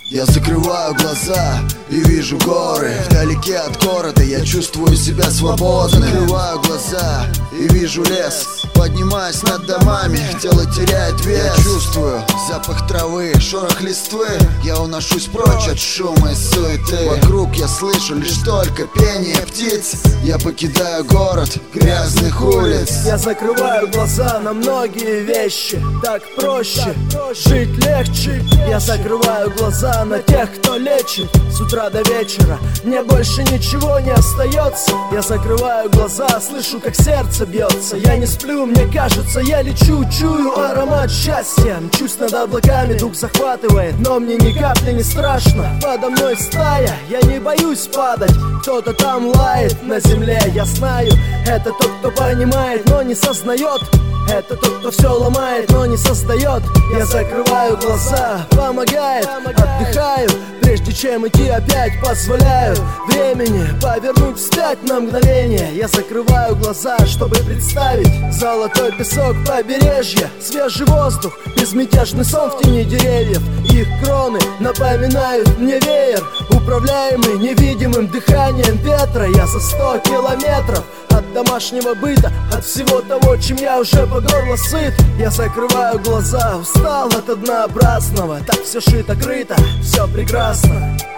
Я закрываю глаза и вижу горы. Вдалеке от города я чувствую себя свободно. Закрываю глаза и вижу лес. Поднимаюсь над домами, тело теряет вес. Я чувствую запах травы, шорох листвы. Я уношусь прочь от шума и суеты. Вокруг я слышу лишь только пение птиц. Я покидаю город грязных улиц. Я закрываю глаза на многие вещи. Так проще, жить легче. Я закрываю глаза на тех, кто лечит. С утра до вечера мне больше ничего не остается. Я закрываю глаза, слышу, как сердце бьется. Я не сплю, мне кажется, я лечу. Чую аромат счастья. Мчусь над облаками, дух захватывает. Но мне ни капли не страшно. Подо мной стая, я не боюсь падать. Кто-то там лает на земле, я знаю. Это тот, кто понимает, но не сознает. Это тот, кто все ломает, но не создает. Я закрываю глаза, помогает, отдыхаю. Прежде чем идти опять, позволяю времени повернуть вспять на мгновение. Я закрываю глаза, чтобы представить золотой песок побережья, свежий воздух, безмятежный сон в тени деревьев. Их кроны напоминают мне веер, управляемый невидимым дыханием ветра. Я за 100 километров от домашнего быта, от всего того, чем я уже по горло сыт. Я закрываю глаза, устал от однообразного. Так все шито-крыто, все прекрасно.